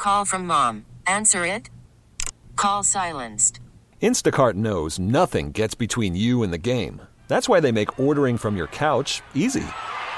call from mom. Answer it. Call silenced. Instacart knows nothing gets between you and the game. That's why they make ordering from your couch easy.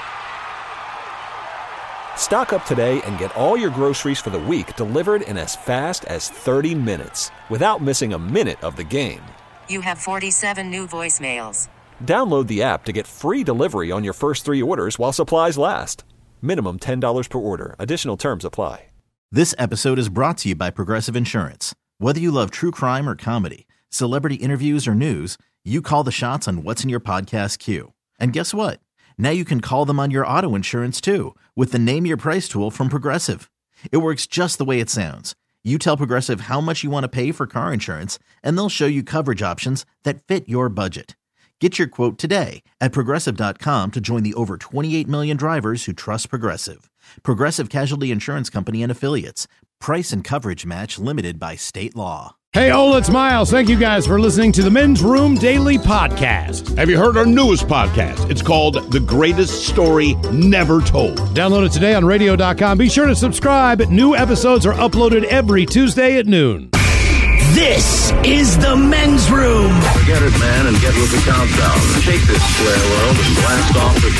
Stock up today and get all your groceries for the week delivered in as fast as 30 minutes without missing a minute of the game. You have 47 new voicemails. Download the app to get free delivery on your first 3 orders while supplies last. Minimum $10 per order. Additional terms apply. This episode is brought to you by Progressive Insurance. Whether you love true crime or comedy, celebrity interviews or news, you call the shots on what's in your podcast queue. And guess what? Now you can call them on your auto insurance too with the Name Your Price tool from Progressive. It works just the way it sounds. You tell Progressive how much you want to pay for car insurance, and they'll show you coverage options that fit your budget. Get your quote today at Progressive.com to join the over 28 million drivers who trust Progressive. Progressive Casualty Insurance Company and Affiliates. Price and coverage match limited by state law. Hey, Ola, it's Miles. Thank you guys for listening to the Men's Room Daily Podcast. Have you heard our newest podcast? It's called The Greatest Story Never Told. Download it today on radio.com. Be sure to subscribe. New episodes are uploaded every Tuesday at noon. This is the Men's Room. Get it, man, and get with the countdown. Shake this square world and blast off to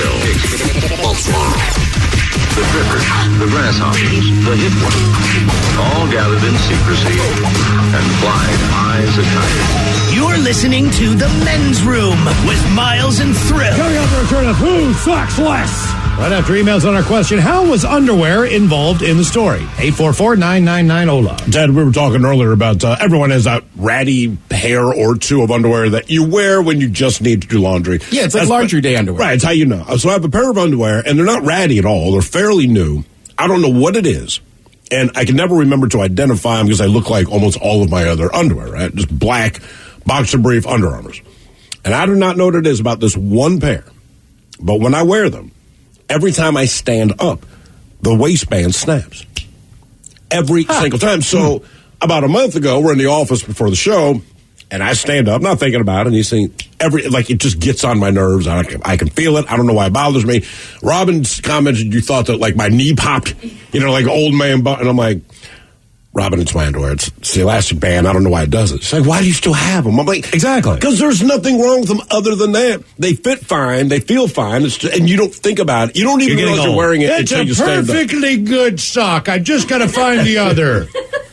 Kicksville. The Drippers, the Grasshoppers, the Hip Ones, all gathered in secrecy and flying high as a kite. You're listening to the Men's Room with Miles and Thrill. Coming up, the return of Who Sucks Less. Right after emails on our question, how was underwear involved in the story? 844-999-OLA. Ted, we were talking earlier about everyone has that ratty pair or two of underwear that you wear when you just need to do laundry. Yeah, it's like laundry day underwear. Right, it's how you know. So I have a pair of underwear, and they're not ratty at all. They're fairly new. I don't know what it is, and I can never remember to identify them because I look like almost all of my other underwear, right? Just black, boxer brief Under Armours. And I do not know what it is about this one pair, but when I wear them, every time I stand up, the waistband snaps. Every single time. So about a month ago, we're in the office before the show, and I stand up, not thinking about it, and you see it just gets on my nerves. I can feel it. I don't know why it bothers me. Robin commented you thought that like my knee popped, like old man, and I'm like, Robin, it's my underwear. It's the elastic band. I don't know why it does it. She's like, why do you still have them? I'm like, exactly. Because there's nothing wrong with them other than that. They fit fine. They feel fine. And you don't think about it. You don't even realize you're wearing it until you stand up. It's a perfectly good sock. I just got to find the other.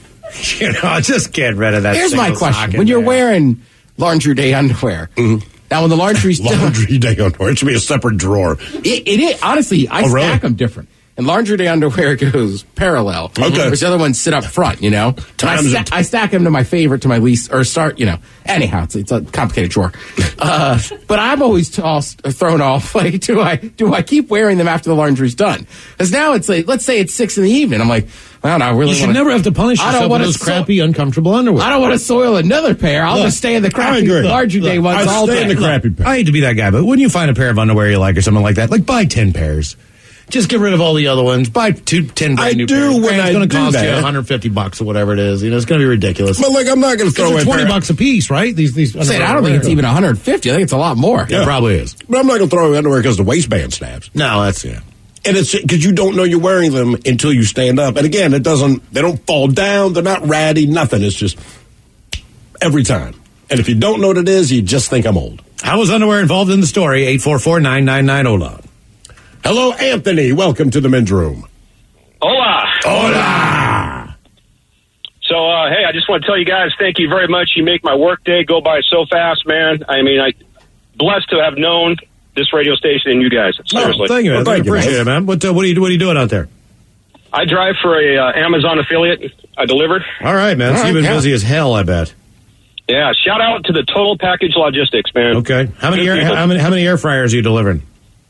Just get rid of that. Here's my question. When you're wearing laundry day underwear, now when the laundry's laundry day underwear, it should be a separate drawer. It is. Honestly, I stack them different. And laundry day underwear goes parallel. Okay. Whereas the other ones sit up front, I stack them to my favorite, to my least, or start, Anyhow, it's a complicated drawer. But I'm always thrown off. Like, do I keep wearing them after the laundry's done? Because now it's like, let's say it's 6 p.m. I'm like, well, I really. You should never have to punish yourself with those crappy, uncomfortable underwear. I don't want to soil another pair. I'll just stay in the crappy laundry day ones all day. I stay in the crappy pair. I hate to be that guy, but when you find a pair of underwear you like or something like that, like buy 10 pairs. Just get rid of all the other ones. Buy 10 brand new pairs. It's going to cost you $150 or whatever it is. It's going to be ridiculous. But I'm not going to throw away $20 a piece, right? These. I don't think it's even $150. I think it's a lot more. Yeah, it probably is. But I'm not going to throw away underwear because the waistband snaps. No, that's it. And it's because you don't know you're wearing them until you stand up. And again, they don't fall down. They're not ratty. Nothing. It's just every time. And if you don't know what it is, you just think I'm old. How was underwear involved in the story? 844-999-OLA. Hello, Anthony. Welcome to the Men's Room. Hola. Hola. So, hey, I just want to tell you guys, thank you very much. You make my work day go by so fast, man. I mean, blessed to have known this radio station and you guys. Seriously. Thank you, man. I appreciate it, man. What are you doing out there? I drive for a Amazon affiliate. I delivered. All right, man. So you've been busy as hell, I bet. Yeah. Shout out to the Total Package Logistics, man. Okay. How many air fryers are you delivering?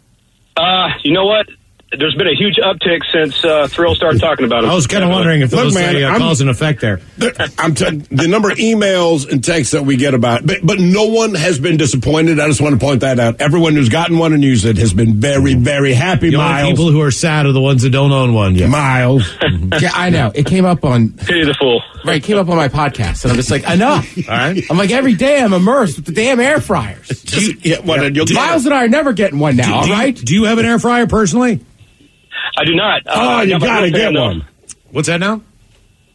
You know what? There's been a huge uptick since Thrill started talking about it. I was kind of wondering if there was a cause and effect there. The number of emails and texts that we get about it, but no one has been disappointed. I just want to point that out. Everyone who's gotten one and used it has been very, very happy. The only people who are sad are the ones that don't own one yet. Miles. Yeah, I know. It came up on... Pity the fool. Right, it came up on my podcast, and I'm just like, enough. All right. I'm like, every day I'm immersed with the damn air fryers. Miles and I are never getting one now, all right? Do you have an air fryer personally? I do not. You got to get one. What's that now?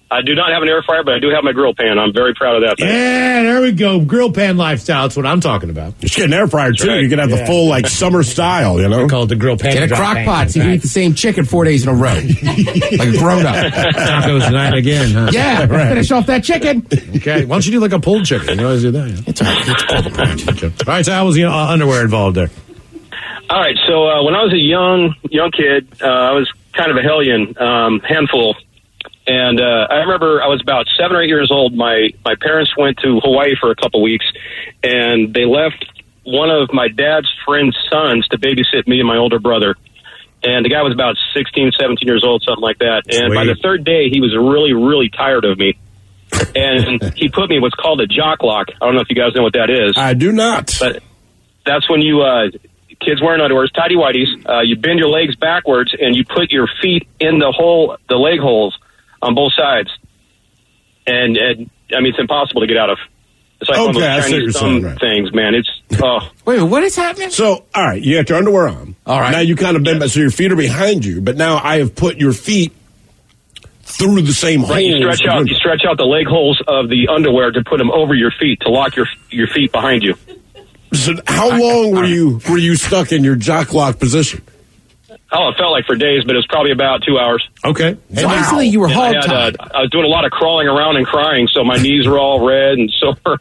I do not have an air fryer, but I do have my grill pan. I'm very proud of that thing. Yeah, there we go. Grill pan lifestyle. That's what I'm talking about. You should get an air fryer, too. Right. You can have the full, summer style, you know? They call it the grill pan. Get a crock pot so you can eat the same chicken 4 days in a row. Like a grown-up. Tacos tonight again, huh? Yeah, right. Finish off that chicken. Okay. Why don't you do like a pulled chicken? You can always do that. Yeah. It's all right. Let's pull the point. Okay. All right, so how was the underwear involved there? All right, so when I was a young kid, I was kind of a hellion, handful. And I remember I was about 7 or 8 years old. My parents went to Hawaii for a couple weeks, and they left one of my dad's friend's sons to babysit me and my older brother. And the guy was about 16, 17 years old, something like that. And by the third day, he was really, really tired of me. And he put me in what's called a jock lock. I don't know if you guys know what that is. I do not. But that's when you... kids wearing underwears, tighty-whities, you bend your legs backwards, and you put your feet in the leg holes on both sides. And I mean, it's impossible to get out of. It's like one of those Chinese thumb things, man. It's, Wait, what is happening? So, all right, you got your underwear on. All right. Now you kind of bend back, so your feet are behind you, but now I have put your feet through the same holes. Right, you stretch out the leg holes of the underwear to put them over your feet, to lock your feet behind you. So how long were you stuck in your jock lock position? Oh, it felt like for days, but it was probably about 2 hours. Okay. So basically you were hog-tied. I was doing a lot of crawling around and crying, so my knees were all red and sore.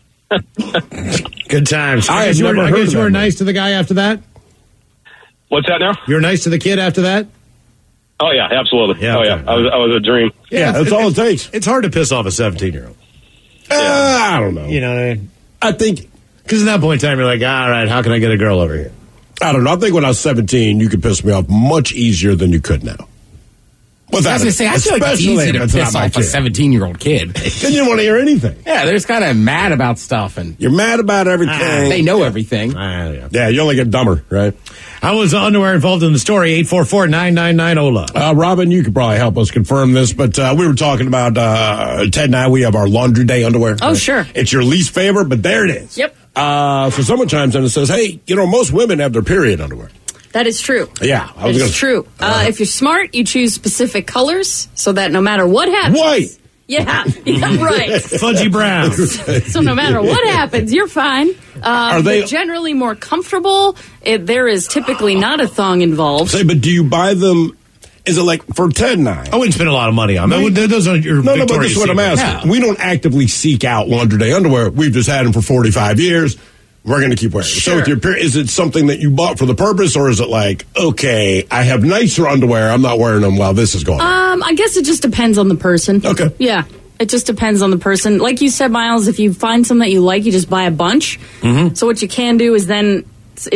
Good times. I guess you were nice to the guy after that? What's that now? You were nice to the kid after that? Oh, yeah, absolutely. Yeah, okay. I was a dream. Yeah, that's all it takes. It's hard to piss off a 17-year-old. I don't know. You know what I mean? I think... Because at that point in time, you're like, all right, how can I get a girl over here? I don't know. I think when I was 17, you could piss me off much easier than you could now. I was going to say, I feel like it's easy to piss off a 17-year-old kid. Then you don't want to hear anything. Yeah, they're just kind of mad about stuff. And you're mad about everything. They know everything. Yeah, you only get dumber, right? How was underwear involved in the story? 844-999-OLA. Robin, you could probably help us confirm this, but we were talking about, Ted and I, we have our laundry day underwear. Oh, right? Sure. It's your least favorite, but there it is. Yep. So someone chimes in and says, hey, most women have their period underwear. That is true. Yeah. It's true. If you're smart, you choose specific colors so that no matter what happens. White. Yeah, right. Fudgy brown. So no matter what happens, you're fine. Are they generally more comfortable? There is typically not a thong involved. But do you buy them? Is it like for Ted and I wouldn't spend a lot of money on them. Those are your No, but this is what I'm asking. Yeah. We don't actively seek out laundry day underwear. We've just had them for 45 years. We're going to keep wearing it. Sure. So with your period, is it something that you bought for the purpose, or is it like, okay, I have nicer underwear, I'm not wearing them while this is going on? I guess it just depends on the person. Okay. Yeah. It just depends on the person. Like you said, Miles, if you find something that you like, you just buy a bunch. Mm-hmm. So what you can do is then,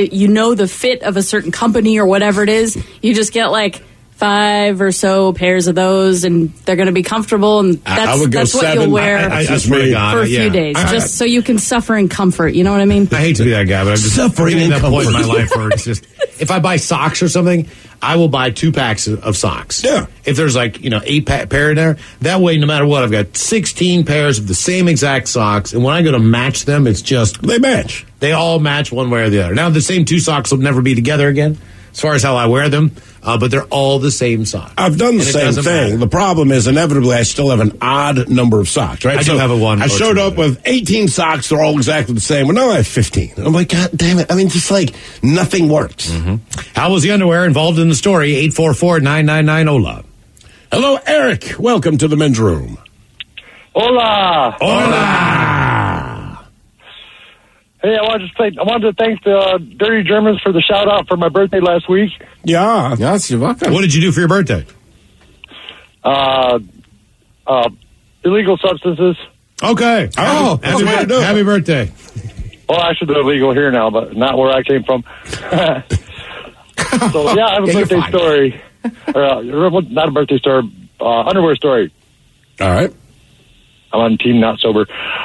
the fit of a certain company or whatever it is, you just get like 5 or so pairs of those, and they're going to be comfortable, and that's what you'll wear for a few days, just so you can suffer in comfort. You know what I mean? I hate to be that guy, but I'm just suffering in that point in my life where it's just, if I buy socks or something, I will buy 2 packs of socks. Yeah. If there's 8 pair in there, that way, no matter what, I've got 16 pairs of the same exact socks, and when I go to match them, it's just they match. They all match one way or the other. Now, the same 2 socks will never be together again, as far as how I wear them, but they're all the same socks. I've done the same thing. Matter. The problem is, inevitably, I still have an odd number of socks, right? I do have a one. I showed up with 18 socks. They're all exactly the same. Well, now I have 15. I'm like, God damn it. I mean, just like nothing works. Mm-hmm. How was the underwear involved in the story? 844-999-OLA. Hello, Eric. Welcome to the men's room. Hola. Hola. Hey, I wanted to thank the Dirty Germans for the shout out for my birthday last week. Yeah. Yes, you're welcome. What did you do for your birthday? Illegal substances. Okay. Happy birthday. Well, actually, they're illegal here now, but not where I came from. So, yeah, I have a birthday story. Not a birthday story, underwear story. All right. I'm on team not sober.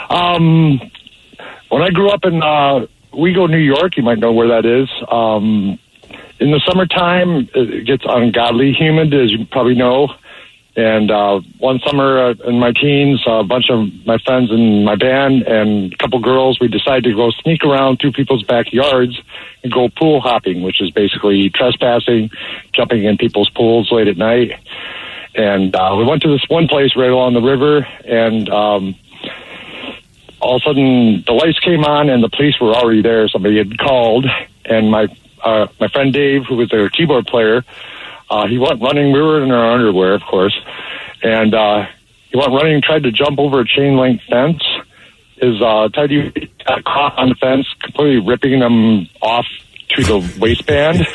When I grew up in Wego, New York, you might know where that is. In the summertime, it gets ungodly humid, as you probably know. And one summer in my teens, a bunch of my friends in my band and a couple girls, we decided to go sneak around through people's backyards and go pool hopping, which is basically trespassing, jumping in people's pools late at night. And we went to this one place right along the river, and all of a sudden the lights came on and the police were already there. Somebody had called, and my friend Dave, who was their keyboard player, he went running. We were in our underwear, of course, and he went running and tried to jump over a chain link fence. His tidy got caught on the fence, completely ripping them off to the waistband.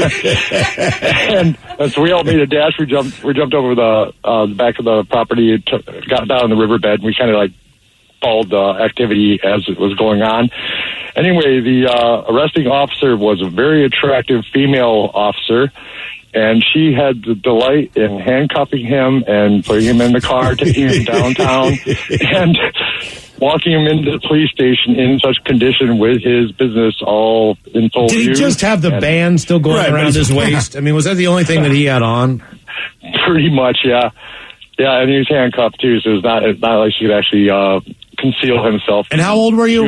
and so we all made a dash. We jumped over the back of the property, got down the riverbed, and we kind of like followed the activity as it was going on. Anyway, the arresting officer was a very attractive female officer, and she had the delight in handcuffing him and putting him in the car, taking him downtown, and walking him into the police station in such condition with his business all in full view. Did he just have the band still going around his waist? I mean, was that the only thing that he had on? Pretty much, yeah. Yeah, and he was handcuffed, too, so it's not like he could actually conceal himself. And how old were you? He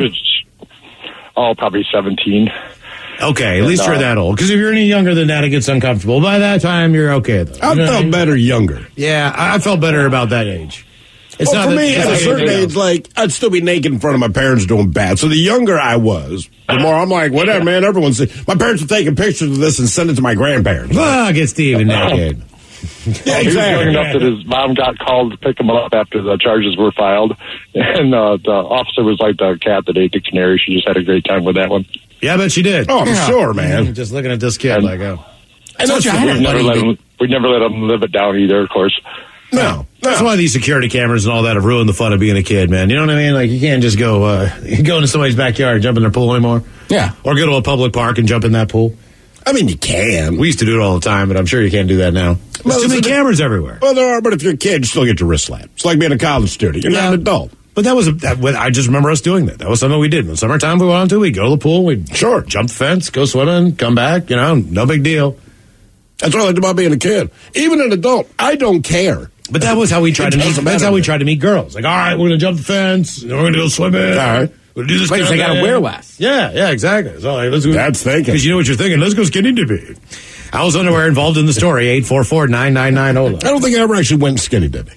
was, probably 17. Okay, at least you're that old. Because if you're any younger than that, it gets uncomfortable. By that time, you're okay, though. I felt better younger. Yeah, I felt better about that age. It's not for me, at a certain age, like, I'd still be naked in front of my parents doing bad. So the younger I was, the more I'm like, whatever, man, everyone's... My parents are taking pictures of this and send it to my grandparents. Well, get Steven naked. Yeah, he was young enough that his mom got called to pick him up after the charges were filed. And the officer was like the cat that ate the canary. She just had a great time with that one. Yeah, I bet she did. Oh, I'm sure, man. Just looking at this kid like, oh. And we'd never let him live it down either, of course. No. That's why these security cameras and all that have ruined the fun of being a kid, man. You know what I mean? Like, you can't just go into somebody's backyard and jump in their pool anymore. Yeah. Or go to a public park and jump in that pool. I mean, you can. We used to do it all the time, but I'm sure you can't do that now. There's too many cameras everywhere. Well, there are, but if you're a kid, you still get your wrist slapped. It's like being a college student. You're not an adult. But I just remember us doing that. That was something we did. In the summertime, we wanted to. We'd go to the pool. We'd jump the fence, go swimming, come back. You know, no big deal. That's what I liked about being a kid. Even an adult, I don't care. But that was how we tried to meet. That's how we tried to meet girls. Like, all right, we're going to jump the fence. We're going to go swimming. All right. We're going to do this. They got to wear less. Yeah, exactly. So, let's go. That's thinking. Because you know what you're thinking. Let's go skinny dipping. How's underwear involved in the story? 844-999-OLA. I don't think I ever actually went skinny dipping.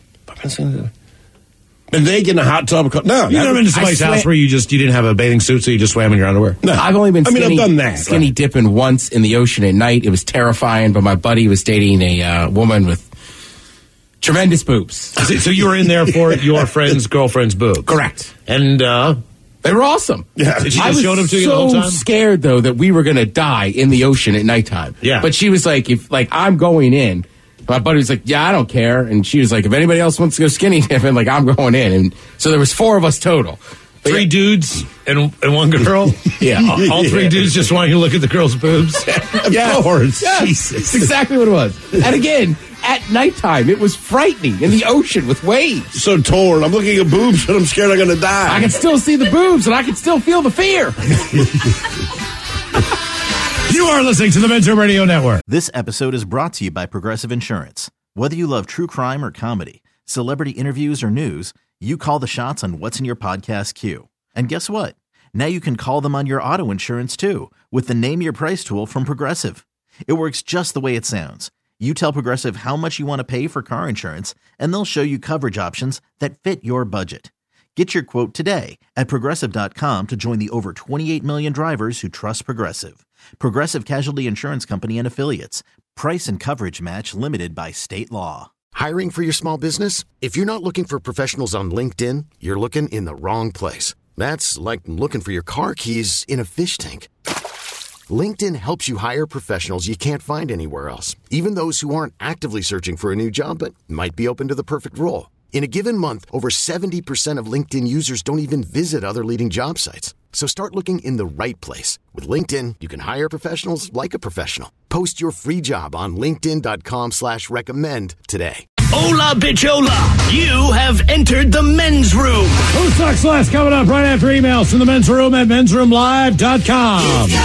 And they get in a hot tub. No. You never been to somebody's house where you didn't have a bathing suit, so you just swam in your underwear? No. I've only been I've done that. Skinny dipping once in the ocean at night. It was terrifying, but my buddy was dating a woman with tremendous boobs. So you were in there for your friend's girlfriend's boobs? Correct. And they were awesome. Yeah. Did she just show them to you the whole time? I was so scared, though, that we were going to die in the ocean at nighttime. Yeah. But she was like, I'm going in. My buddy was like, yeah, I don't care. And she was like, if anybody else wants to go skinny dipping, like, I'm going in. And so there was 4 of us total. Three dudes and one girl? Yeah. All 3 dudes just want you to look at the girl's boobs? Of course. Yes. Jesus. That's exactly what it was. And again, at nighttime, it was frightening in the ocean with waves. So torn. I'm looking at boobs and I'm scared I'm going to die. I can still see the boobs and I can still feel the fear. You are listening to the Men's Room Radio Network. This episode is brought to you by Progressive Insurance. Whether you love true crime or comedy, celebrity interviews or news, you call the shots on what's in your podcast queue. And guess what? Now you can call them on your auto insurance too with the Name Your Price tool from Progressive. It works just the way it sounds. You tell Progressive how much you want to pay for car insurance, and they'll show you coverage options that fit your budget. Get your quote today at Progressive.com to join the over 28 million drivers who trust Progressive. Progressive Casualty Insurance Company and Affiliates. Price and coverage match limited by state law. Hiring for your small business? If you're not looking for professionals on LinkedIn, you're looking in the wrong place. That's like looking for your car keys in a fish tank. LinkedIn helps you hire professionals you can't find anywhere else, even those who aren't actively searching for a new job but might be open to the perfect role. In a given month, over 70% of LinkedIn users don't even visit other leading job sites. So start looking in the right place. With LinkedIn, you can hire professionals like a professional. Post your free job on linkedin.com/recommend today. Hola, bichola. You have entered the men's room. Who sucks less? Coming up right after emails from the men's room at mensroomlive.com.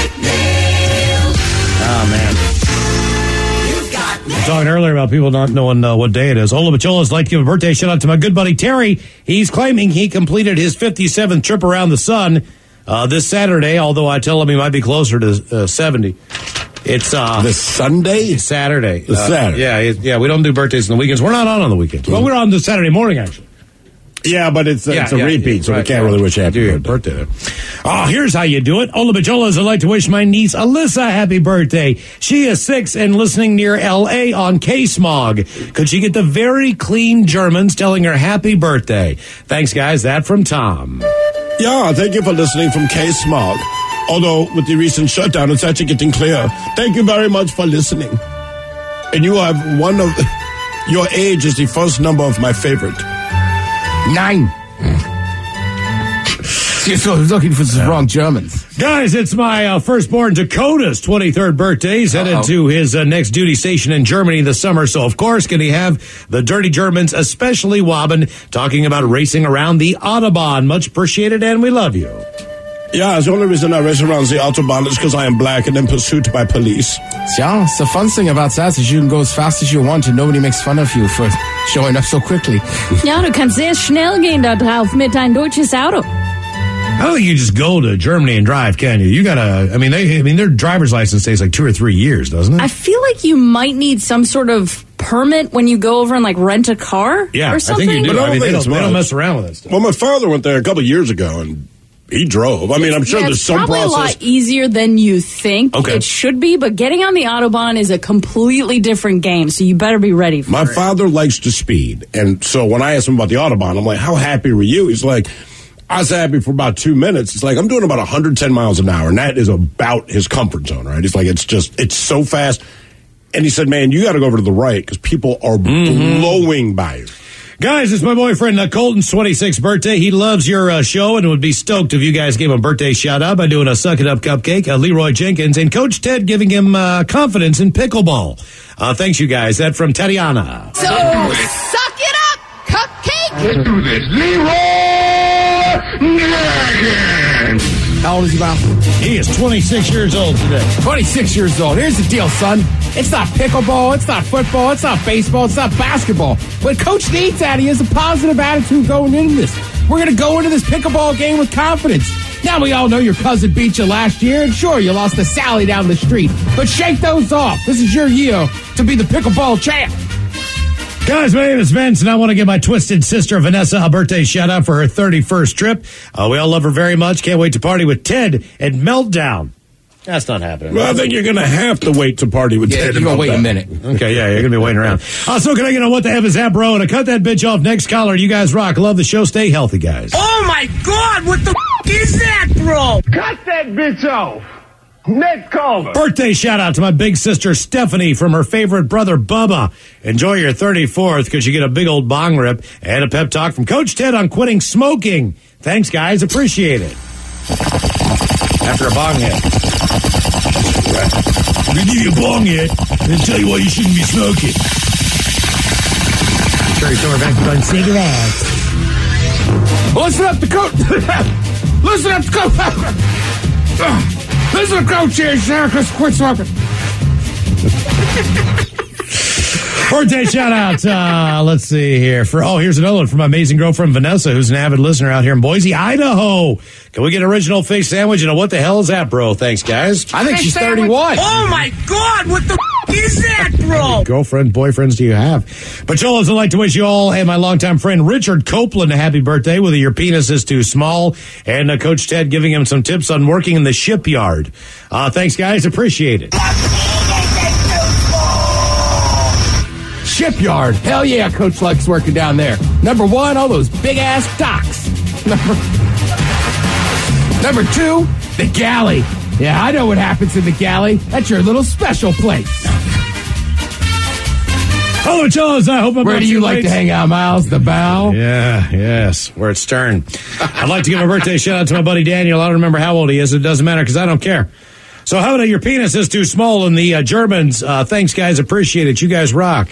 Oh, man. We were talking earlier about people not knowing what day it is. Ola Bachola's like to give a birthday shout out to my good buddy Terry. He's claiming he completed his 57th trip around the sun this Saturday, although I tell him he might be closer to 70. It's this Sunday? Saturday. Saturday. Yeah, we don't do birthdays on the weekends. We're not on the weekends. Well, we're on the Saturday morning, actually. Yeah, but it's a repeat, so we can't really wish happy birthday. Oh, here's how you do it. Ola Bajolas, I'd like to wish my niece Alyssa happy birthday. She is 6 and listening near L.A. on K-Smog. Could she get the very clean Germans telling her happy birthday? Thanks, guys. That from Tom. Yeah, thank you for listening from K-Smog. Although, with the recent shutdown, it's actually getting clear. Thank you very much for listening. And you have one of... Your age is the first number of my favorite. 9. So I was looking for some wrong Germans. Guys, it's my firstborn Dakota's 23rd birthday. He's headed to his next duty station in Germany this summer. So, of course, can he have the dirty Germans, especially Waben, talking about racing around the Autobahn. Much appreciated, and we love you. Yeah, the only reason I race around the Autobahn is because I am black and in pursuit by police. Yeah, it's the fun thing about that is you can go as fast as you want and nobody makes fun of you for showing up so quickly. Ja, du kannst sehr schnell gehen da drauf mit ein deutsches Auto. I don't think you just go to Germany and drive, can you? You gotta, their driver's license stays like 2 or 3 years, doesn't it? I feel like you might need some sort of permit when you go over and like rent a car or something. I think you do. They don't mess around with that stuff. Well, my father went there a couple years ago and he drove. I mean, I'm sure there's some process. It's probably a lot easier than you think it should be, but getting on the Autobahn is a completely different game, so you better be ready for it. My father likes to speed, and so when I asked him about the Autobahn, I'm like, how happy were you? He's like, I was happy for about 2 minutes. It's like, I'm doing about 110 miles an hour, and that is about his comfort zone, right? He's like, it's so fast. And he said, man, you got to go over to the right because people are blowing by you. Guys, it's my boyfriend Colton's 26th birthday. He loves your show and would be stoked if you guys gave him a birthday shout-out by doing a Suck It Up cupcake, Leroy Jenkins, and Coach Ted giving him confidence in pickleball. Thanks, you guys. That from Tatiana. So, suck it up, cupcake! Let's do this. Leroy Jenkins! How old is he, Bob? He is 26 years old today. 26 years old. Here's the deal, son. It's not pickleball, it's not football, it's not baseball, it's not basketball. What Coach needs out of you is a positive attitude going into this. We're going to go into this pickleball game with confidence. Now we all know your cousin beat you last year, and sure, you lost to Sally down the street. But shake those off. This is your year to be the pickleball champ. Guys, my name is Vince, and I want to give my twisted sister, Vanessa, a birthday shout-out for her 31st trip. We all love her very much. Can't wait to party with Ted at Meltdown. That's not happening. Well, I think you're going to have to wait to party with Ted. You're going to wait a minute. Okay, yeah, you're going to be waiting around. So can I get on What the F is that, bro? And I cut that bitch off. Next caller. You guys rock. Love the show. Stay healthy, guys. Oh, my God. What the is that, bro? Cut that bitch off. Next caller. Birthday shout-out to my big sister, Stephanie, from her favorite brother, Bubba. Enjoy your 34th because you get a big old bong rip and a pep talk from Coach Ted on quitting smoking. Thanks, guys. Appreciate it. After a bong hit. I'm going to give you a bong hit and tell you why you shouldn't be smoking. Sherry Silver back to cigarettes. Listen up to Coach. Listen up to Coach. Listen to Coach here, Sarah, because quit smoking. Birthday shout-out. Let's see here. Here's another one from my amazing girlfriend, Vanessa, who's an avid listener out here in Boise, Idaho. Can we get an original fish sandwich and a what the hell is that, bro? Thanks, guys. I think she's 31. Oh, my God. What the is that, bro? Girlfriend, boyfriends do you have? But Cholos, I'd like to wish you all and my longtime friend Richard Copeland a happy birthday, whether your penis is too small, and Coach Ted giving him some tips on working in the shipyard. Thanks, guys. Appreciate it. Shipyard. Hell yeah, Coach likes working down there. Number one, all those big-ass docks. Number two, the galley. Yeah, I know what happens in the galley. That's your little special place. Hello, Charles. I hope I'm Where do you like to hang out, Miles? The bow? Yeah, yes, where it's stern. I'd like to give a birthday shout-out to my buddy Daniel. I don't remember how old he is. It doesn't matter because I don't care. So how about your penis is too small in the Germans? Thanks, guys. Appreciate it. You guys rock.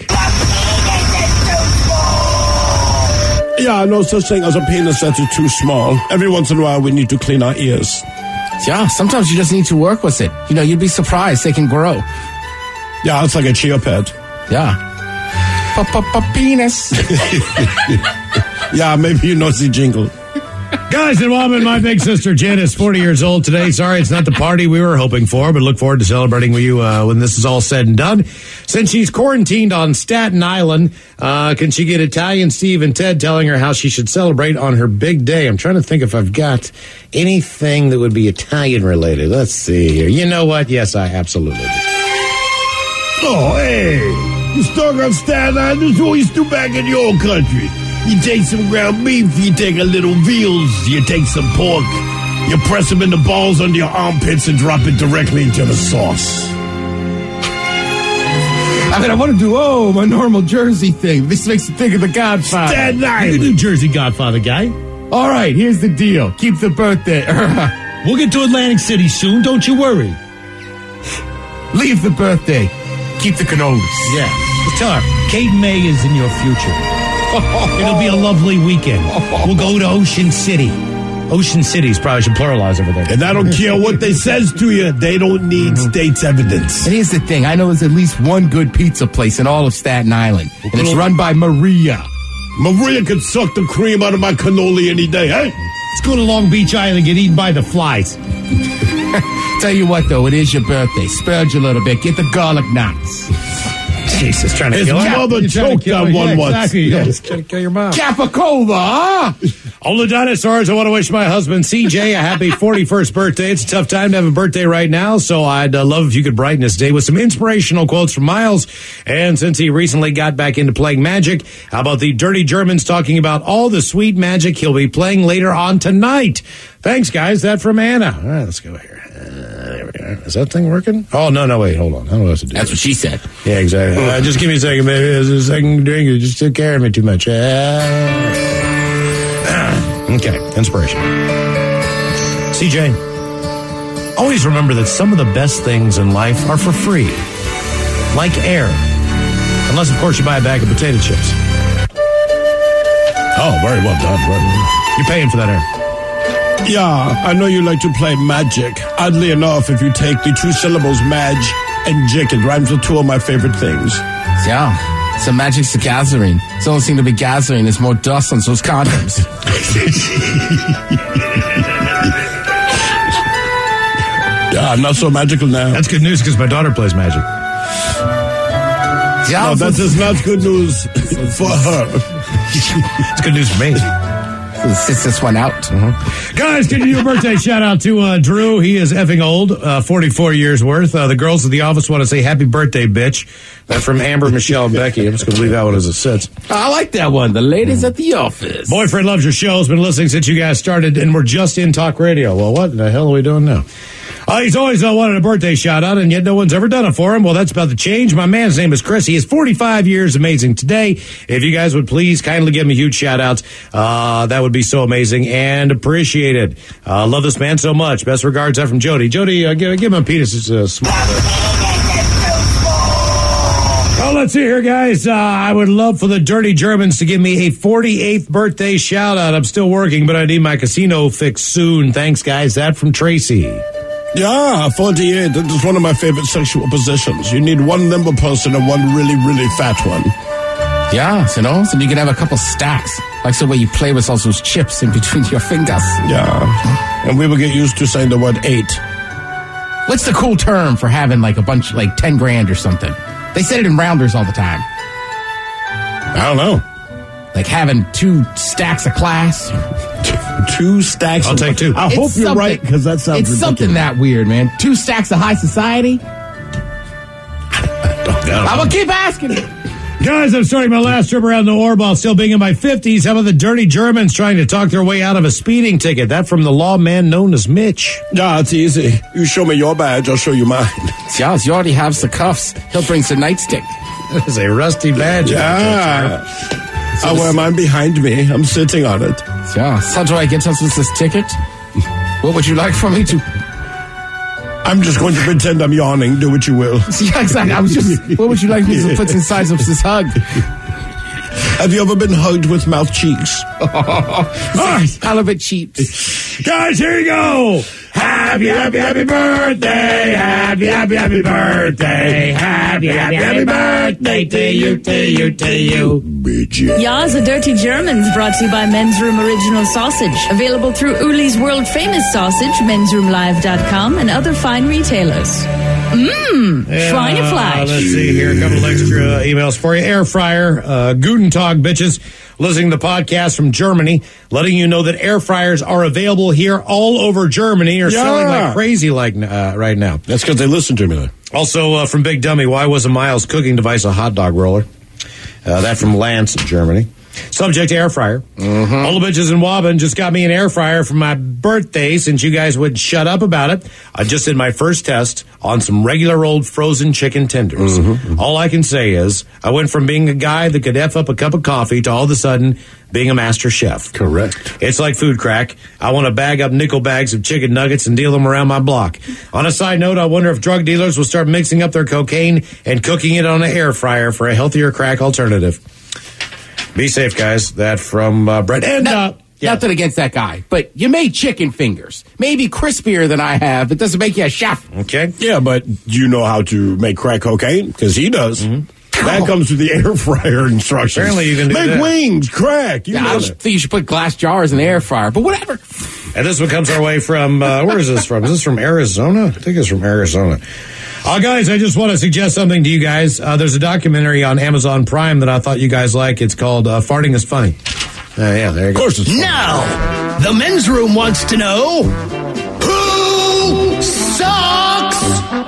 Yeah, no such thing as a penis that is too small. Every once in a while, we need to clean our ears. Yeah, sometimes you just need to work with it. You know, you'd be surprised they can grow. Yeah, it's like a chia pet. Yeah. Penis. Yeah, maybe you know the jingle. Guys and woman, my big sister Jen is 40 years old today. Sorry, it's not the party we were hoping for, but look forward to celebrating with you when this is all said and done. Since she's quarantined on Staten Island, can she get Italian Steve and Ted telling her how she should celebrate on her big day? I'm trying to think if I've got anything that would be Italian related. Let's see here. You know what? Yes, I absolutely do. Oh, hey. You stuck on Staten Island? This is what you do back in your country. You take some ground beef, you take a little veals, you take some pork, you press them in the balls under your armpits and drop it directly into the sauce. I mean, I want to do, my normal Jersey thing. This makes me think of the Godfather. Staten Island. You can do Jersey Godfather, guy. All right, here's the deal. Keep the birthday. We'll get to Atlantic City soon, don't you worry. Leave the birthday. Keep the cannolis. Yeah. Just tell her, Kate May is in your future. It'll be a lovely weekend. We'll go to Ocean City. Ocean Cities probably should pluralize over there. And I don't care what they says to you. They don't need state's evidence. And here's the thing. I know there's at least one good pizza place in all of Staten Island. And it's run by Maria. Maria could suck the cream out of my cannoli any day, hey? Let's go to Long Beach Island and get eaten by the flies. Tell you what, though, it is your birthday. Splurge a little bit. Get the garlic knots. Jesus, trying to His kill her. mother choked on one once. Exactly. Yeah, just trying to kill your mom. Capicola, huh? All the dinosaurs, I want to wish my husband, CJ, a happy 41st birthday. It's a tough time to have a birthday right now, so I'd love if you could brighten his day with some inspirational quotes from Miles. And since he recently got back into playing Magic, how about the Dirty Germans talking about all the sweet magic he'll be playing later on tonight? Thanks, guys. That from Anna. All right, let's go here. There we go. Is that thing working? Oh, no, wait, hold on. I don't know what to do. That's what she said. Yeah, exactly. Just give me a second, baby. There's a second drink. You just took care of me too much. Okay, inspiration. CJ, always remember that some of the best things in life are for free. Like air. Unless, of course, you buy a bag of potato chips. Oh, very well done. You're paying for that air. Yeah, I know you like to play magic. Oddly enough, if you take the two syllables mag and jick, it rhymes with two of my favorite things. Yeah, so magic's the gathering. It doesn't seem to be gathering. There's more dust on those condoms. Yeah, not so magical now. That's good news because my daughter plays magic. Yeah, no, that is not good news for her. It's good news for me. Sits this one out. Guys, can you do a birthday shout out to Drew? He is effing old, 44 years worth. The girls at the office want to say happy birthday, bitch. That's from Amber, Michelle, and Becky. I'm just going to leave that one as it sits. I like that one. The ladies at the office. Boyfriend loves your show. Has been listening since you guys started, and we're just in talk radio. Well, what the hell are we doing now? He's always wanted a birthday shout out, and yet no one's ever done it for him. Well, that's about to change. My man's name is Chris. He is 45 years amazing today. If you guys would please kindly give him a huge shout out, that would be so amazing and appreciated. Love this man so much. Best regards out from Jody. Jody, give him a penis. It's small. Oh, let's see here, guys. I would love for the Dirty Germans to give me a 48th birthday shout out. I'm still working, but I need my casino fixed soon. Thanks, guys. That from Tracy. Yeah, 48. That's one of my favorite sexual positions. You need one limber person and one really, really fat one. Yeah, so you can have a couple stacks. Like so where you play with all those chips in between your fingers. Yeah. And we will get used to saying the word 8. What's the cool term for having like a bunch, like 10 grand or something? They said it in rounders all the time. I don't know. Like having 2 stacks of class. 2 stacks. I'll take 2. I hope you're right, because that sounds It's ridiculous. something that weird, man. 2 stacks of high society. I'm going to keep asking it. Guys, I'm starting my last trip around the orb while still being in my 50s. How about the Dirty Germans trying to talk their way out of a speeding ticket? That from the lawman known as Mitch. Yeah, it's easy. You show me your badge, I'll show you mine. Yeah, you already have the cuffs. He'll bring the nightstick. That is a rusty badge. Yeah. I wear mine behind me. I'm sitting on it. Yeah. So do I get us with this ticket? What would you like for me to... I'm just going to pretend I'm yawning. Do what you will. Yeah, exactly. What would you like me to put inside of this hug? Have you ever been hugged with mouth cheeks? Halibut cheeks. Guys, here you go. Happy, happy, happy birthday. Happy, happy, happy birthday. Happy, happy, happy birthday to you, to you, to you. Ya's a Dirty Germans brought to you by Men's Room Original Sausage. Available through Uli's World Famous Sausage, mensroomlive.com, and other fine retailers. Schweinefleisch. Let's see here. A couple of extra emails for you. Air fryer. Guten Tag, bitches. Listening to the podcast from Germany, letting you know that air fryers are available here all over Germany, or selling like crazy right now. That's because they listen to me. Then. Also from Big Dummy, why was a Miles cooking device a hot dog roller? That from Lance, Germany. Subject air fryer. All the bitches in Waban just got me an air fryer for my birthday since you guys would shut up about it. I just did my first test on some regular old frozen chicken tenders. All I can say is I went from being a guy that could F up a cup of coffee to all of a sudden being a master chef. Correct. It's like food crack. I want to bag up nickel bags of chicken nuggets and deal them around my block. On a side note, I wonder if drug dealers will start mixing up their cocaine and cooking it on an air fryer for a healthier crack alternative. Be safe, guys. That from Brett. And nothing against that guy, but you made chicken fingers. Maybe crispier than I have. It doesn't make you a chef. Okay. Yeah, but do you know how to make crack cocaine? Because he does. That comes with the air fryer instructions. Apparently you can do make that. wings, crack. I think you should put glass jars in the air fryer, but whatever. And this one comes our way from, where is this from? Is this from Arizona? I think it's from Arizona. Guys, I just want to suggest something to you guys. There's a documentary on Amazon Prime that I thought you guys like. It's called Farting is Funny. Yeah, there you go. Of course it's funny. Now, the men's room wants to know who sucks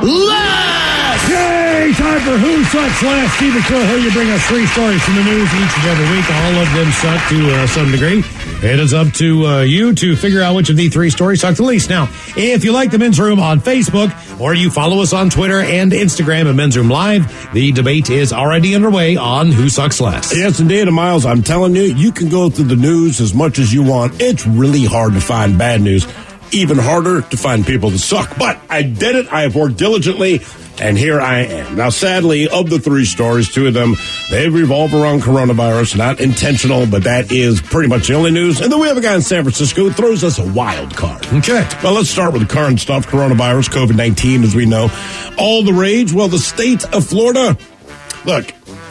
last? Yay! Time for Who Sucks Last. Stephen Crow, you bring us 3 stories from the news each and every week. All of them suck to some degree. It is up to you to figure out which of the 3 stories suck the least. Now, if you like the Men's Room on Facebook, or you follow us on Twitter and Instagram at Men's Room Live, the debate is already underway on Who Sucks Last. Yes, indeed, Miles. I'm telling you, you can go through the news as much as you want. It's really hard to find bad news. Even harder to find people that suck. But I did it. I have worked diligently. And here I am. Now, sadly, of the 3 stories, 2 of them, they revolve around coronavirus. Not intentional, but that is pretty much the only news. And then we have a guy in San Francisco who throws us a wild card. Okay. Well, let's start with the current stuff. Coronavirus, COVID-19, as we know. All the rage. Well, the state of Florida. Look,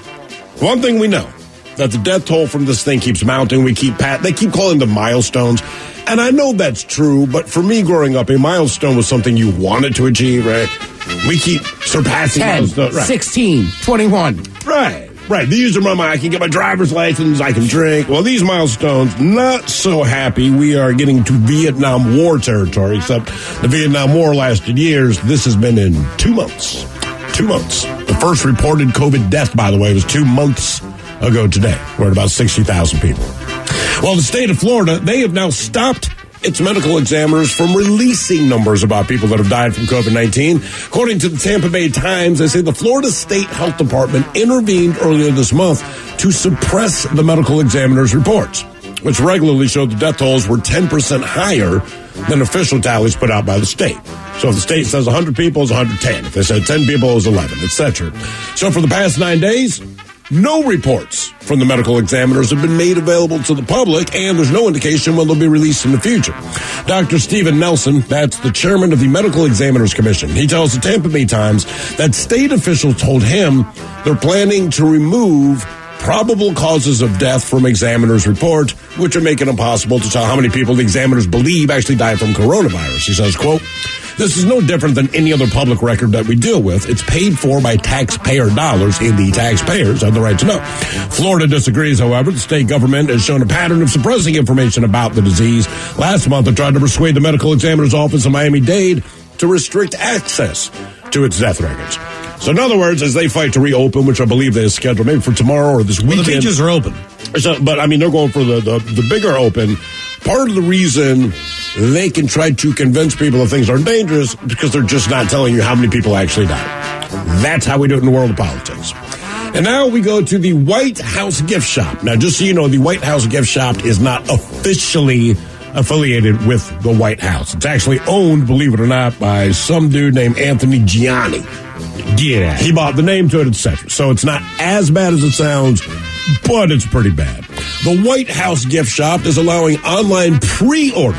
one thing we know, that the death toll from this thing keeps mounting. They keep calling them milestones. And I know that's true, but for me growing up, a milestone was something you wanted to achieve, right? We keep surpassing 10, milestones. Right. 16, 21. Right. These are I can get my driver's license, I can drink. Well, these milestones, not so happy. We are getting to Vietnam War territory, except the Vietnam War lasted years. This has been in 2 months. 2 months. The first reported COVID death, by the way, was 2 months ago today. We're at about 60,000 people. Well, the state of Florida, they have now stopped its medical examiners from releasing numbers about people that have died from COVID-19. According to the Tampa Bay Times, they say the Florida State Health Department intervened earlier this month to suppress the medical examiners' reports, which regularly showed the death tolls were 10% higher than official tallies put out by the state. So if the state says 100 people, it's 110. If they said 10 people, it's 11, etc. So for the past 9 days, no reports from the medical examiners have been made available to the public, and there's no indication when they'll be released in the future. Dr. Stephen Nelson, that's the chairman of the Medical Examiners Commission, he tells the Tampa Bay Times that state officials told him they're planning to remove probable causes of death from examiners' report, which are making it impossible to tell how many people the examiners believe actually died from coronavirus. He says, quote, "This is no different than any other public record that we deal with. It's paid for by taxpayer dollars, and the taxpayers have the right to know." Florida disagrees, however. The state government has shown a pattern of suppressing information about the disease. Last month, it tried to persuade the medical examiner's office in Miami-Dade to restrict access to its death records. So in other words, as they fight to reopen, which I believe they have scheduled maybe for tomorrow or this weekend. Well, the beaches are open. So, but, I mean, they're going for the bigger open. Part of the reason they can try to convince people that things aren't dangerous because they're just not telling you how many people actually died. That's how we do it in the world of politics. And now we go to the White House gift shop. Now, just so you know, the White House gift shop is not officially affiliated with the White House. It's actually owned, believe it or not, by some dude named Anthony Gianni. Yeah. He bought the name to it, etc. So it's not as bad as it sounds, but it's pretty bad. The White House gift shop is allowing online pre-orders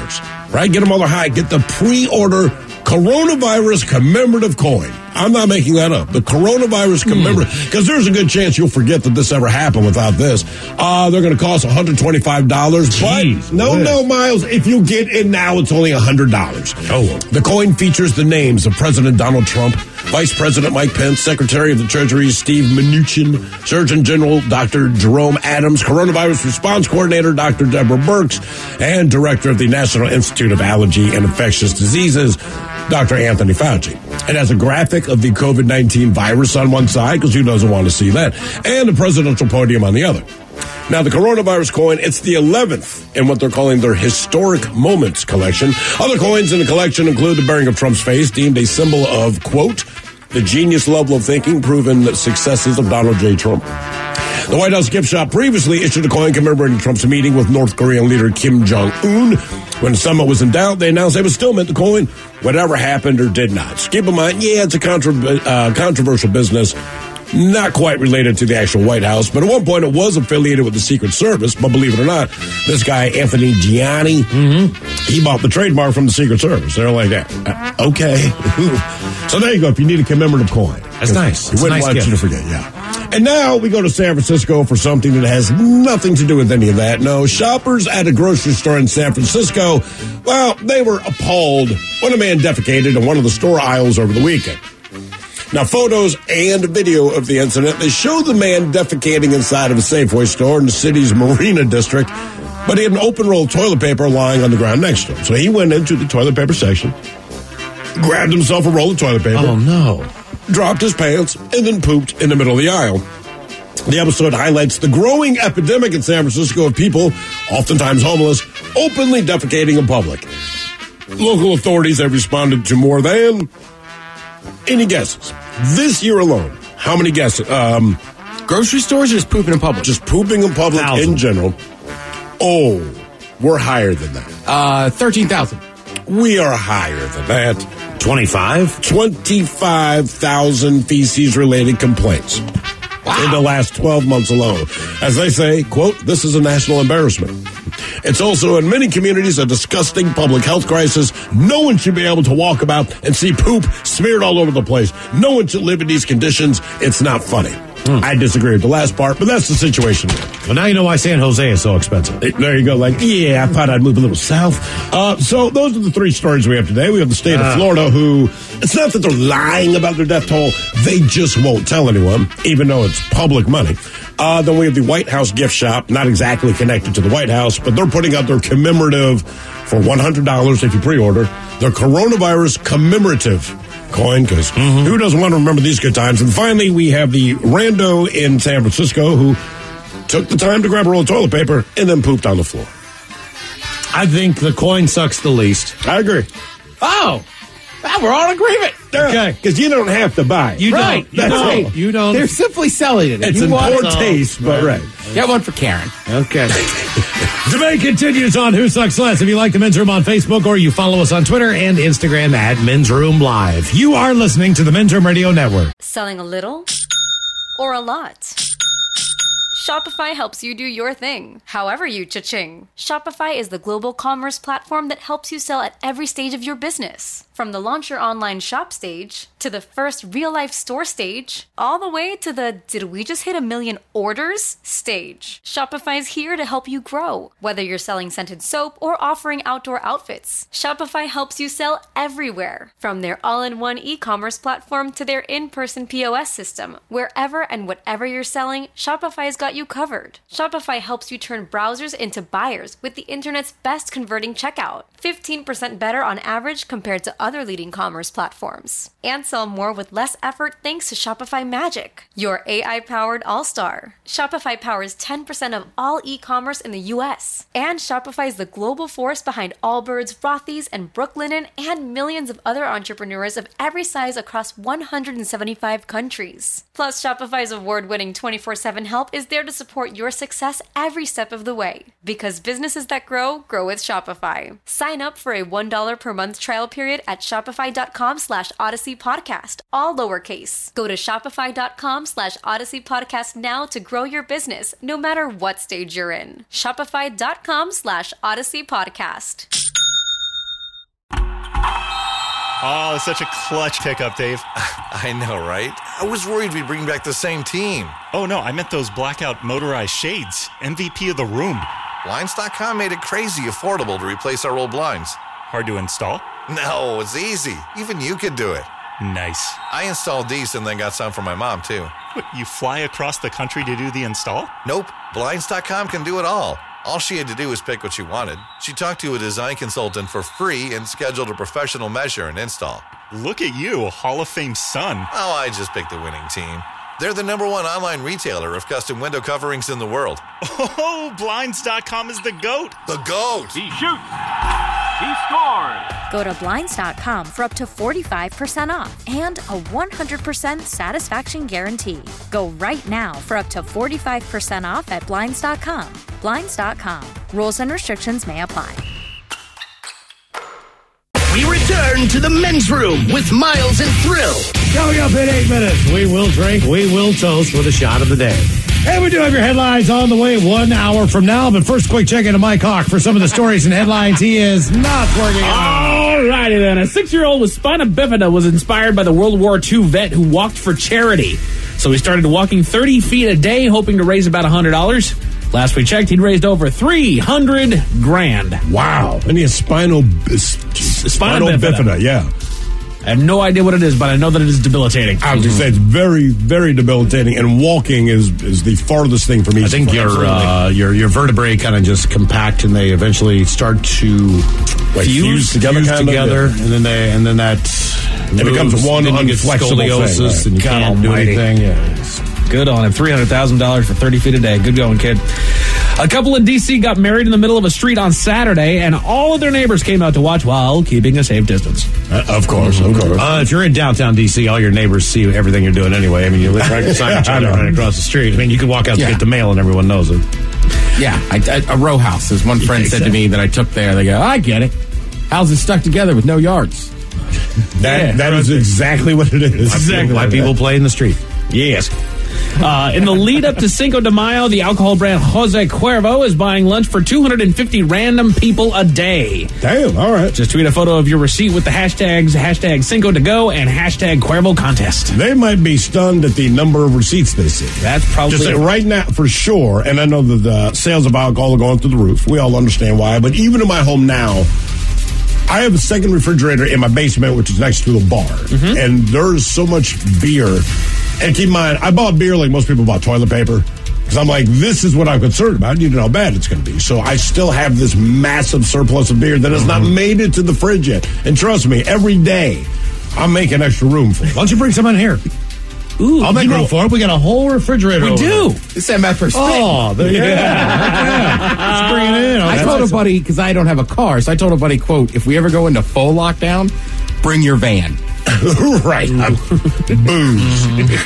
right? Get them all high. Get the pre-order coronavirus commemorative coin. I'm not making that up. The coronavirus commemorative, because there's a good chance you'll forget that this ever happened without this. They're going to cost $125. But no, Miles, if you get in now, it's only $100. Oh. The coin features the names of President Donald Trump, Vice President Mike Pence, Secretary of the Treasury Steve Mnuchin, Surgeon General Dr. Jerome Adams, Coronavirus Response Coordinator Dr. Deborah Birx, and Director of the National Institute of Allergy and Infectious Diseases, Dr. Anthony Fauci. It has a graphic of the COVID-19 virus on one side, because who doesn't want to see that, and the presidential podium on the other. Now, the coronavirus coin, it's the 11th in what they're calling their Historic Moments collection. Other coins in the collection include the bearing of Trump's face, deemed a symbol of, quote, the genius level of thinking, proven successes of Donald J. Trump. The White House gift shop previously issued a coin commemorating Trump's meeting with North Korean leader Kim Jong-un. When the summit was in doubt, they announced they would still mint the coin, whatever happened or did not. So keep in mind, it's a controversial business, not quite related to the actual White House, but at one point it was affiliated with the Secret Service. But believe it or not, this guy, Anthony Gianni, he bought the trademark from the Secret Service. They're like that. Okay. So there you go. If you need a commemorative coin. That's nice. We wouldn't want you to forget, And now we go to San Francisco for something that has nothing to do with any of that. No, shoppers at a grocery store in San Francisco, well, they were appalled when a man defecated in one of the store aisles over the weekend. Now, photos and video of the incident, they show the man defecating inside of a Safeway store in the city's Marina district, but he had an open roll of toilet paper lying on the ground next to him. So he went into the toilet paper section, grabbed himself a roll of toilet paper. Oh, no. Dropped his pants, and then pooped in the middle of the aisle. The episode highlights the growing epidemic in San Francisco of people, oftentimes homeless, openly defecating in public. Local authorities have responded to more than... Any guesses? This year alone, how many guesses? Grocery stores or just pooping in public? Just pooping in public in general. Oh, we're higher than that. 13,000. We are higher than that. 25? 25,000 feces-related complaints. Wow. In the last 12 months alone. As they say, quote, this is a national embarrassment. It's also in many communities a disgusting public health crisis. No one should be able to walk about and see poop smeared all over the place. No one should live in these conditions. It's not funny. I disagree with the last part, but that's the situation. Well, now you know why San Jose is so expensive. There you go. I thought I'd move a little south. So those are the three stories we have today. We have the state of Florida, who, it's not that they're lying about their death toll. They just won't tell anyone, even though it's public money. Then we have the White House gift shop, not exactly connected to the White House, but they're putting out their commemorative for $100 if you pre-order, their coronavirus commemorative coin, because who doesn't want to remember these good times? And finally, we have the rando in San Francisco who took the time to grab a roll of toilet paper and then pooped on the floor. I think the coin sucks the least. I agree. Oh, we're all in agreement. Okay. Because you don't have to buy it. You right. don't. That's all. You don't. They're simply selling it. It's in poor taste, but right. Get one for Karen. Okay. Debate continues on Who Sucks Less. If you like the Men's Room on Facebook or you follow us on Twitter and Instagram at Men's Room Live. You are listening to the Men's Room Radio Network. Selling a little or a lot? Shopify helps you do your thing, however you cha-ching. Shopify is the global commerce platform that helps you sell at every stage of your business. From the launch your online shop stage, to the first real-life store stage, all the way to the did we just hit 1 million orders stage. Shopify's here to help you grow. Whether you're selling scented soap or offering outdoor outfits, Shopify helps you sell everywhere. From their all-in-one e-commerce platform to their in-person POS system, wherever and whatever you're selling, Shopify's got you covered. Shopify helps you turn browsers into buyers with the internet's best converting checkout. 15% better on average compared to other leading commerce platforms. And sell more with less effort thanks to Shopify Magic, your AI-powered all-star. Shopify powers 10% of all e-commerce in the U.S. And Shopify is the global force behind Allbirds, Rothy's, and Brooklinen, and millions of other entrepreneurs of every size across 175 countries. Plus, Shopify's award-winning 24/7 help is there to support your success every step of the way. Because businesses that grow, grow with Shopify. Sign up for a $1 per month trial period at shopify.com/Odyssey Podcast, all lowercase. Go to shopify.com/Odyssey Podcast now to grow your business, no matter what stage you're in. Shopify.com/Odyssey Podcast. Oh, such a clutch pickup, Dave. I know, right? I was worried we'd bring back the same team. Oh, no, I meant those blackout motorized shades. MVP of the room. Blinds.com made it crazy affordable to replace our old blinds. Hard to install? No, it's easy. Even you could do it. Nice. I installed these and then got some for my mom, too. What, you fly across the country to do the install? Nope. Blinds.com can do it all. All she had to do was pick what she wanted. She talked to a design consultant for free and scheduled a professional measure and install. Look at you, a Hall of Fame son. Oh, I just picked the winning team. They're the #1 online retailer of custom window coverings in the world. Oh, Blinds.com is the GOAT. The GOAT. He shoots. He scores. Go to Blinds.com for up to 45% off and a 100% satisfaction guarantee. Go right now for up to 45% off at Blinds.com. Blinds.com. Rules and restrictions may apply. We return to the men's room with Miles and Thrill. Coming up in 8 minutes, we will drink, we will toast with a shot of the day. And we do have your headlines on the way 1 hour from now. But first, quick check into Mike Hawk for some of the stories and headlines he is not working on. All righty then. A 6-year-old with spina bifida was inspired by the World War II vet who walked for charity. So he started walking 30 feet a day, hoping to raise about $100. Last we checked, he'd raised over $300,000. Wow. And he has spinal bifida, yeah. I have no idea what it is, but I know that it is debilitating. I was going to say, it's very, very debilitating, and walking is the farthest thing for me. I think your vertebrae kind of just compact, and they eventually start to fuse together, and then that it becomes one unflexible scoliosis, thing, right? and you can't do anything. Yeah. Good on him. $300,000 for 30 feet a day. Good going, kid. A couple in D.C. got married in the middle of a street on Saturday, and all of their neighbors came out to watch while keeping a safe distance. Of course. If you're in downtown D.C., all your neighbors see everything you're doing anyway. I mean, you live right beside each other right across the street. I mean, you can walk out to get the mail, and everyone knows it. Yeah, a row house. As one friend said to me that I took there, they go, I get it. Houses stuck together with no yards. That is exactly what it is. Exactly why people play in the street. Yes. In the lead up to Cinco de Mayo, the alcohol brand Jose Cuervo is buying lunch for 250 random people a day. Damn, all right. Just tweet a photo of your receipt with the hashtags Cinco de Go and Cuervo contest. They might be stunned at the number of receipts they see. That's probably just right now for sure. And I know that the sales of alcohol are going through the roof. We all understand why. But even in my home now, I have a second refrigerator in my basement, which is next to the bar. Mm-hmm. And there's so much beer. And keep in mind, I bought beer like most people bought toilet paper. Because I'm like, this is what I'm concerned about. You know how bad it's going to be. So I still have this massive surplus of beer that has not made it to the fridge yet. And trust me, every day, I'm making extra room for it. Why don't you bring some in here? Ooh, I'll make room for it. We got a whole refrigerator. We do. Send back for spit. Oh, yeah. Let's bring it in. I told a buddy, because I don't have a car, so I told a buddy, quote, if we ever go into full lockdown, bring your van. Right. Booze.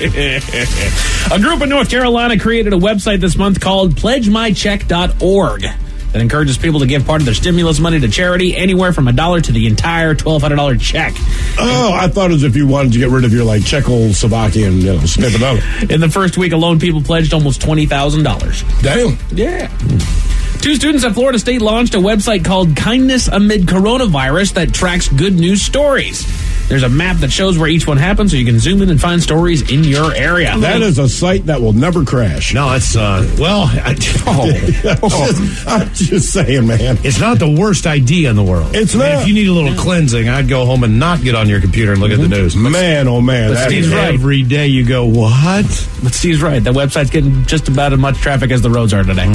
A group in North Carolina created a website this month called PledgeMyCheck.org that encourages people to give part of their stimulus money to charity, anywhere from $1 to the entire $1,200 check. Oh, I thought as if you wanted to get rid of your Czechoslovakian, snip it out. In the first week alone, people pledged almost $20,000. Damn. Yeah. 2 students at Florida State launched a website called Kindness Amid Coronavirus that tracks good news stories. There's a map that shows where each one happens, so you can zoom in and find stories in your area. That is a site that will never crash. No, it's, I'm just saying, man. It's not the worst idea in the world. It's not. If you need a little cleansing, I'd go home and not get on your computer and look at the news. Man, oh, man. But Steve's right. Every day you go, what? But Steve's right. The website's getting just about as much traffic as the roads are today.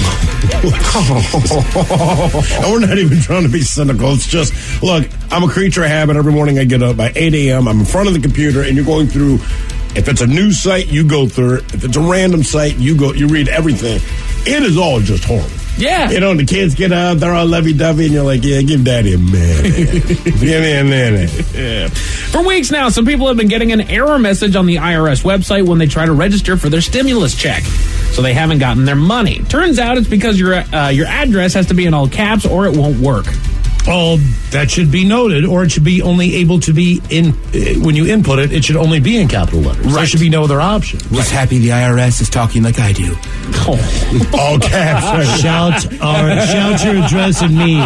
And we're not even trying to be cynical. It's just, look, I'm a creature of habit. Every morning I get up by 8 a.m. I'm in front of the computer, and you're going through. If it's a news site, you go through it. If it's a random site, you read everything. It is all just horrible. Yeah. You know, the kids get up, they're all lovey-dovey, and you're like, yeah, give daddy a minute. Give me a minute. Yeah. For weeks now, some people have been getting an error message on the IRS website when they try to register for their stimulus check. So they haven't gotten their money. Turns out it's because your address has to be in all caps or it won't work. Well, that should be noted, or it should be only able to be in, when you input it, it should only be in capital letters. Right. There should be no other option. Just happy the IRS is talking like I do. All caps. Shout your address and me.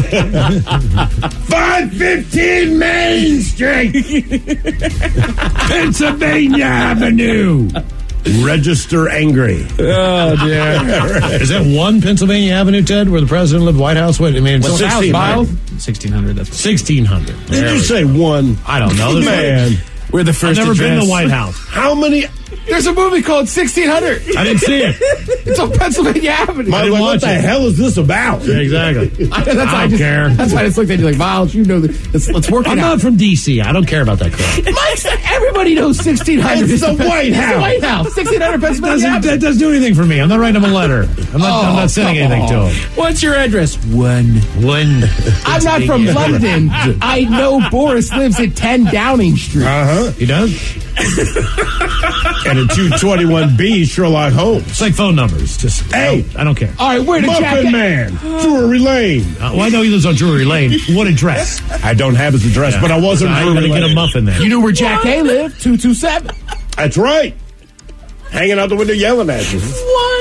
515 Main Street, Pennsylvania Avenue. Register angry. Oh, dear. Is that 1 Pennsylvania Avenue, Ted, where the president lived? White House? Wait, I mean, What's 1600. 1600. That's 1600. Did you say 1? I don't know. Man. We're the first I've never been to address. the White House. How many? There's a movie called 1600. I didn't see it. It's on Pennsylvania Avenue. What the hell is this about? Yeah, exactly. I don't care. That's why I just looked at you like, Miles, you know, let's work it out. I'm not from D.C. I don't care about that crap. Everybody knows 1600. It's the White House. It's the White House. 1600 Pennsylvania Avenue. That doesn't do anything for me. I'm not writing him a letter. I'm not sending anything to him. What's your address? One. I'm not from London. I know Boris lives at 10 Downing Street. He does? And at 221B, Sherlock Holmes. It's like phone numbers. Just, hey, I don't care. All right, where did Muffin Man, Drury Lane. Well, I know he lives on Drury Lane. What address? I don't have his address, but I wasn't I'm Drury going to Lane. get a muffin there. You know where Jack A lived? 227. That's right. Hanging out the window yelling at you.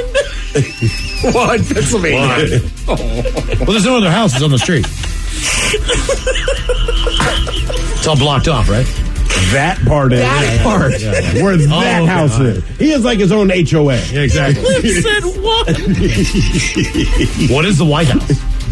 One Pennsylvania. Well, there's no other houses on the street. It's all blocked off, right? That part is. That part. Yeah. Where that house is. He is like his own HOA. Yeah, exactly. He said what? What is the White House?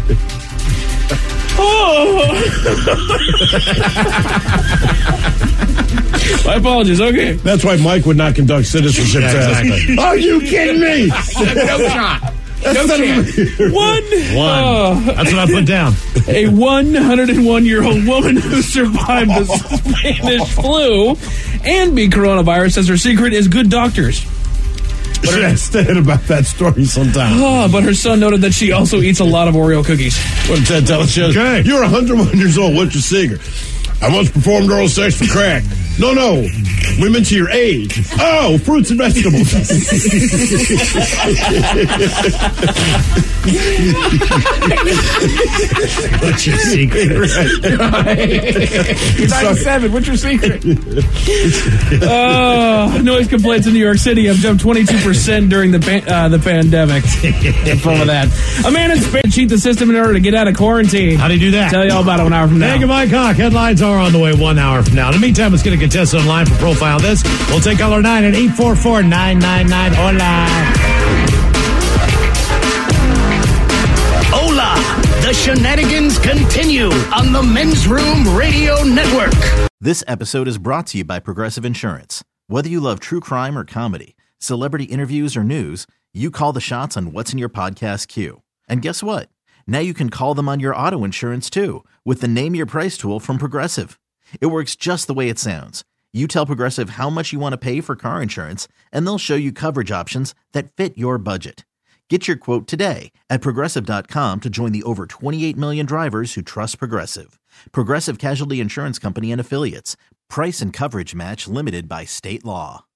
My apologies. Okay. That's why Mike would not conduct citizenship tests. Exactly. Are you kidding me? No shot. No chance. One. That's what I put down. A 101-year-old woman who survived the Spanish flu and beat coronavirus says her secret is good doctors. Should ask Ted about that story sometime. But her son noted that she also eats a lot of Oreo cookies. What did Ted tell us? Okay. You're 101 years old. What's your secret? I once performed oral sex for crack. No. We meant to your age. Oh, fruits and vegetables. What's your secret? You're 97. What's your secret? Noise complaints in New York City have jumped 22% during the pandemic. Full of that. A man in Spain cheat the system in order to get out of quarantine. How do you do that? Tell you all about it 1 hour from now. Hey, goodbye, Cock. Headlines are on the way 1 hour from now. In the meantime, let's get a contestant online for Profile This. We'll take caller 9 at 844-999. Hola. Hola! The shenanigans continue on the Men's Room Radio Network. This episode is brought to you by Progressive Insurance. Whether you love true crime or comedy, celebrity interviews or news, you call the shots on what's in your podcast queue. And guess what? Now you can call them on your auto insurance too with the Name Your Price tool from Progressive. It works just the way it sounds. You tell Progressive how much you want to pay for car insurance, and they'll show you coverage options that fit your budget. Get your quote today at Progressive.com to join the over 28 million drivers who trust Progressive. Progressive Casualty Insurance Company and Affiliates. Price and coverage match limited by state law.